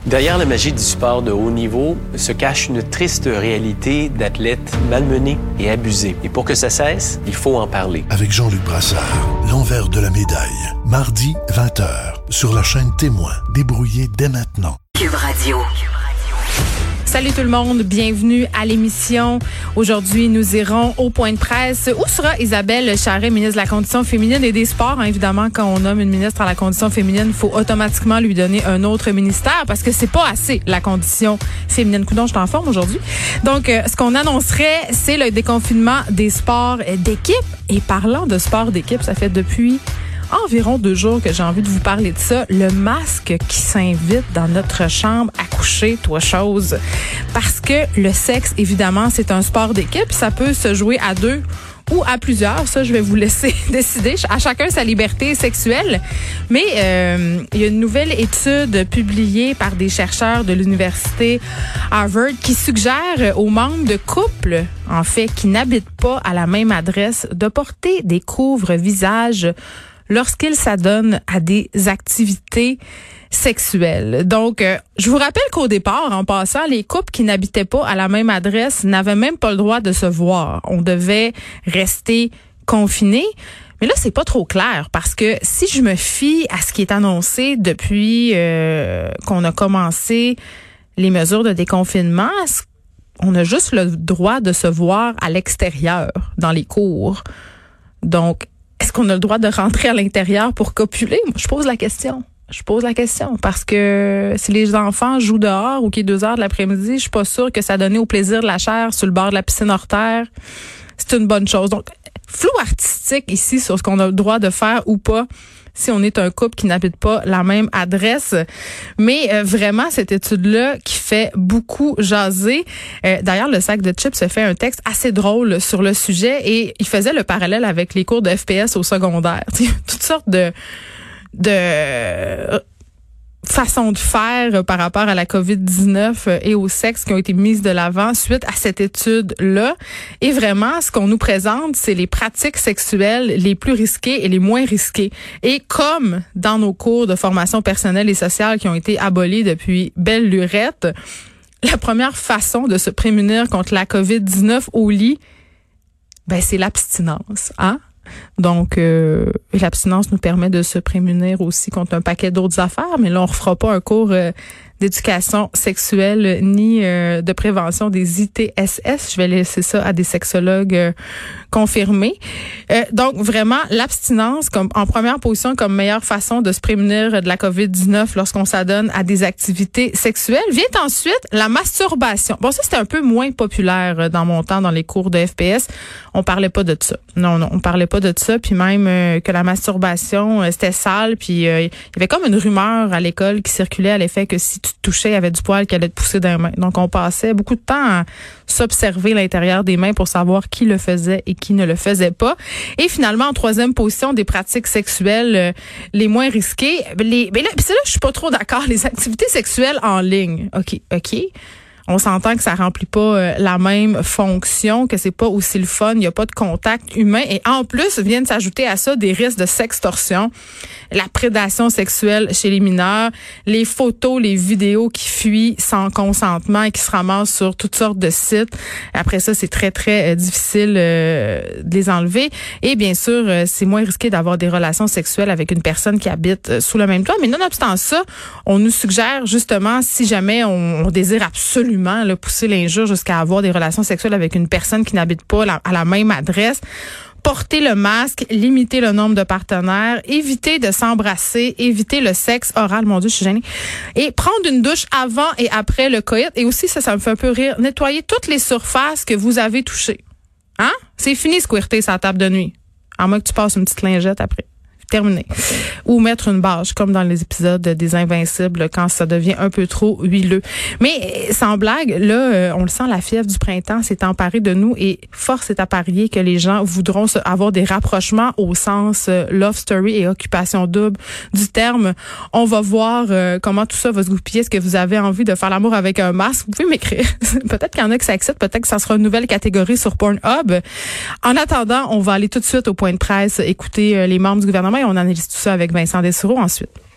Derrière la magie du sport de haut niveau se cache une triste réalité d'athlètes malmenés et abusés. Et pour que ça cesse, il faut en parler. Avec Jean-Luc Brassard, l'envers de la médaille. Mardi, 20h, sur la chaîne Témoin. Débrouillé dès maintenant. Cube Radio. Salut tout le monde, bienvenue à l'émission. Aujourd'hui, nous irons au point de presse où sera Isabelle Charest, ministre de la Condition féminine et des Sports. Évidemment, quand on nomme une ministre à la Condition féminine, il faut automatiquement lui donner un autre ministère parce que c'est pas assez la condition féminine. Coudonc, je t'en forme aujourd'hui. Donc, ce qu'on annoncerait, c'est le déconfinement des sports d'équipe. Et parlant de sport d'équipe, ça fait depuis environ 2 jours que j'ai envie de vous parler de ça. Le masque qui s'invite dans notre chambre à coucher, toi chose. Parce que le sexe, évidemment, c'est un sport d'équipe. Ça peut se jouer à 2 ou à plusieurs. Ça, je vais vous laisser décider. À chacun sa liberté sexuelle. Mais il y a une nouvelle étude publiée par des chercheurs de l'université Harvard qui suggère aux membres de couples, en fait, qui n'habitent pas à la même adresse, de porter des couvre-visages lorsqu'ils s'adonnent à des activités sexuelles. Donc, je vous rappelle qu'au départ, en passant, les couples qui n'habitaient pas à la même adresse n'avaient même pas le droit de se voir. On devait rester confinés. Mais là, c'est pas trop clair parce que si je me fie à ce qui est annoncé depuis qu'on a commencé les mesures de déconfinement, on a juste le droit de se voir à l'extérieur, dans les cours. Donc, est-ce qu'on a le droit de rentrer à l'intérieur pour copuler? Moi, je pose la question. Parce que si les enfants jouent dehors ou qu'il est 2 heures de l'après-midi, je suis pas sûre que ça donnait au plaisir de la chair sur le bord de la piscine hors terre. C'est une bonne chose. Donc, flou artistique ici sur ce qu'on a le droit de faire ou pas si on est un couple qui n'habite pas la même adresse. Mais vraiment, cette étude-là qui fait beaucoup jaser. D'ailleurs, le sac de chips se fait un texte assez drôle sur le sujet et il faisait le parallèle avec les cours de FPS au secondaire. Toutes sortes de façons de faire par rapport à la COVID-19 et au sexe qui ont été mises de l'avant suite à cette étude-là. Et vraiment, ce qu'on nous présente, c'est les pratiques sexuelles les plus risquées et les moins risquées. Et comme dans nos cours de formation personnelle et sociale qui ont été abolis depuis belle lurette, la première façon de se prémunir contre la COVID-19 au lit, c'est l'abstinence, hein? Donc, l'abstinence nous permet de se prémunir aussi contre un paquet d'autres affaires, mais là, on refera pas un cours d'éducation sexuelle ni de prévention des ITSS. Je vais laisser ça à des sexologues confirmés. Donc, vraiment, l'abstinence comme en première position comme meilleure façon de se prémunir de la COVID-19 lorsqu'on s'adonne à des activités sexuelles. Vient ensuite la masturbation. Bon, ça, c'était un peu moins populaire dans mon temps dans les cours de FPS. On parlait pas de ça. Non, on parlait pas de ça. Puis même que la masturbation, c'était sale. Puis il y avait comme une rumeur à l'école qui circulait à l'effet que si tu te touchais, il y avait du poil qui allait te pousser dans les mains. Donc, on passait beaucoup de temps à s'observer l'intérieur des mains pour savoir qui le faisait et qui ne le faisait pas. Et finalement, en troisième position, des pratiques sexuelles les moins risquées. Mais là, je suis pas trop d'accord. Les activités sexuelles en ligne. OK. On s'entend que ça remplit pas la même fonction, que c'est pas aussi le fun, il y a pas de contact humain et en plus viennent s'ajouter à ça des risques de sextorsion, la prédation sexuelle chez les mineurs, les photos, les vidéos qui fuient sans consentement et qui se ramassent sur toutes sortes de sites. Après ça, c'est très très difficile de les enlever et bien sûr, c'est moins risqué d'avoir des relations sexuelles avec une personne qui habite sous le même toit, mais nonobstant ça, on nous suggère justement si jamais on désire absolument pousser l'injure jusqu'à avoir des relations sexuelles avec une personne qui n'habite pas à la même adresse, porter le masque, limiter le nombre de partenaires, éviter de s'embrasser, éviter le sexe oral, mon Dieu, je suis gênée, et prendre une douche avant et après le coït. Et aussi, ça me fait un peu rire, nettoyer toutes les surfaces que vous avez touchées. Hein? C'est fini, squirter sa table de nuit. À moins que tu passes une petite lingette après. Terminé. Ou mettre une bâche, comme dans les épisodes des Invincibles, quand ça devient un peu trop huileux. Mais sans blague, là, on le sent, la fièvre du printemps s'est emparée de nous et force est à parier que les gens voudront avoir des rapprochements au sens love story et occupation double du terme. On va voir comment tout ça va se goupiller. Est-ce que vous avez envie de faire l'amour avec un masque? Vous pouvez m'écrire. Peut-être qu'il y en a qui s'acceptent, peut-être que ça sera une nouvelle catégorie sur Pornhub. En attendant, on va aller tout de suite au point de presse, écouter les membres du gouvernement et on analyse tout ça avec Vincent Dessureau ensuite.